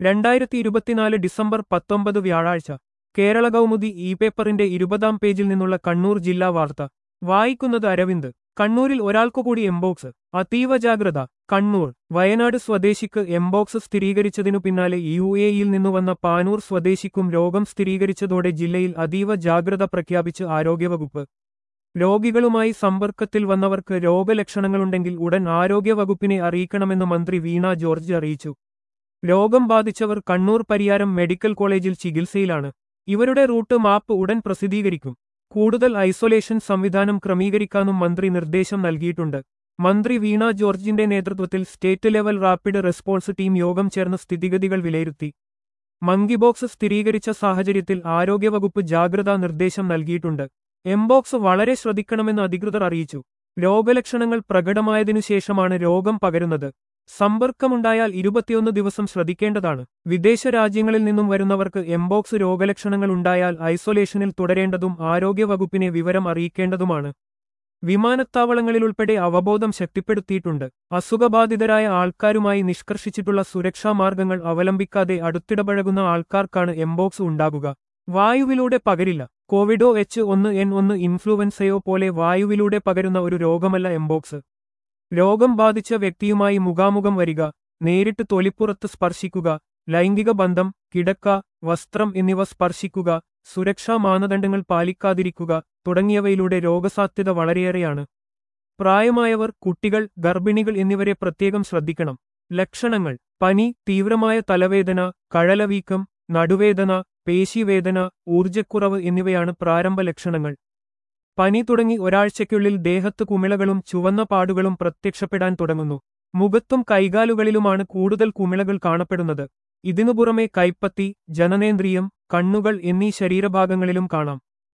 2024 December 19 വ്യാഴാഴ്ച Kerala Kaumudi E പേപ്പറിന്റെ 20-ാം പേജിൽ നിന്നുള്ള കണ്ണൂർ ജില്ലാ വാർത്ത വായിക്കുന്നത് അരവിന്ദ്. കണ്ണൂരിൽ ഒരാൾക്കുകൂടി എംബോക്സ്, അതീവ ജാഗ്രത. കണ്ണൂർ വയനാട് സ്വദേശിക്ക് എംബോക്സ് സ്ഥിരീകരിച്ചതിനു പിന്നാലെ യുഎഇയിൽ നിന്നുവന്ന പാനൂർ സ്വദേശിക്കും രോഗം സ്ഥിരീകരിച്ചതോടെ ജില്ലയിൽ അതീവ ജാഗ്രത പ്രഖ്യാപിച്ച് ആരോഗ്യവകുപ്പ്. രോഗികളുമായി സമ്പർക്കത്തിൽ വന്നവർക്ക് രോഗലക്ഷണങ്ങളുണ്ടെങ്കിൽ ഉടൻ ആരോഗ്യവകുപ്പിനെ അറിയിക്കണമെന്ന് മന്ത്രി വീണ ജോർജ് അറിയിച്ചു. രോഗം ബാധിച്ചവർ കണ്ണൂർ പരിയാരം മെഡിക്കൽ കോളേജിൽ ചികിത്സയിലാണ്. ഇവരുടെ റൂട്ട് മാപ്പ് ഉടൻ പ്രസിദ്ധീകരിക്കും. കൂടുതൽ ഐസൊലേഷൻ സംവിധാനം ക്രമീകരിക്കാനും മന്ത്രി നിർദ്ദേശം നൽകിയിട്ടുണ്ട്. മന്ത്രി വീണ ജോർജിന്റെ നേതൃത്വത്തിൽ state level rapid response team യോഗം ചേർന്ന് സ്ഥിതിഗതികൾ വിലയിരുത്തി. മങ്കിബോക്സ് സ്ഥിരീകരിച്ച സാഹചര്യത്തിൽ ആരോഗ്യവകുപ്പ് ജാഗ്രതാ നിർദ്ദേശം നൽകിയിട്ടുണ്ട്. എംബോക്സ് വളരെ ശ്രദ്ധിക്കണമെന്ന് അധികൃതർ അറിയിച്ചു. രോഗലക്ഷണങ്ങൾ പ്രകടമായതിനുശേഷമാണ് രോഗം പകരുന്നത്. സമ്പർക്കമുണ്ടായാൽ 21 ദിവസം ശ്രദ്ധിക്കേണ്ടതാണ്. വിദേശ രാജ്യങ്ങളിൽ നിന്നും വരുന്നവർക്ക് എംബോക്സ് രോഗലക്ഷണങ്ങൾ ഉണ്ടായാൽ ഐസൊലേഷനിൽ തുടരേണ്ടതും ആരോഗ്യവകുപ്പിനെ വിവരം അറിയിക്കേണ്ടതുമാണ്. വിമാനത്താവളങ്ങളിലുൾപ്പെടെ അവബോധം ശക്തിപ്പെടുത്തിയിട്ടുണ്ട്. അസുഖബാധിതരായ ആൾക്കാരുമായി നിഷ്കർഷിച്ചിട്ടുള്ള സുരക്ഷാ മാർഗങ്ങൾ അവലംബിക്കാതെ അടുത്തിടപഴകുന്ന ആൾക്കാർക്കാണ് എംബോക്സ് ഉണ്ടാകുക. വായുവിലൂടെ പകരില്ല. കോവിഡോ H1N1 ഇൻഫ്ലുവൻസയോ പോലെ വായുവിലൂടെ പകരുന്ന ഒരു രോഗമല്ല എംബോക്സ്. രോഗം ബാധിച്ച വ്യക്തിയുമായി മുഖാമുഖം വരിക, നേരിട്ട് തൊലിപ്പുറത്ത് സ്പർശിക്കുക, ലൈംഗിക ബന്ധം, കിടക്ക, വസ്ത്രം എന്നിവ സ്പർശിക്കുക, സുരക്ഷാ മാനദണ്ഡങ്ങൾ പാലിക്കാതിരിക്കുക തുടങ്ങിയവയിലൂടെ രോഗസാധ്യത വളരെയേറെയാണ്. പ്രായമായവർ, കുട്ടികൾ, ഗർഭിണികൾ എന്നിവരെ പ്രത്യേകം ശ്രദ്ധിക്കണം. ലക്ഷണങ്ങൾ: പനി, തീവ്രമായ തലവേദന, കഴലവീക്കം, നടുവേദന, പേശിവേദന, ഊർജ്ജക്കുറവ് എന്നിവയാണ് പ്രാരംഭ ലക്ഷണങ്ങൾ. പനി തുടങ്ങി ഒരാഴ്ചയ്ക്കുള്ളിൽ ദേഹത്ത് കുമിളകളും ചുവന്ന പാടുകളും പ്രത്യക്ഷപ്പെടാൻ തുടങ്ങുന്നു. മുഖത്തും കൈകാലുകളിലുമാണ് കൂടുതൽ കുമിളകൾ കാണപ്പെടുന്നത്. ഇതിനു പുറമെ കൈപ്പത്തി, ജനനേന്ദ്രിയം, കണ്ണുകൾ എന്നീ ശരീരഭാഗങ്ങളിലും കാണാം.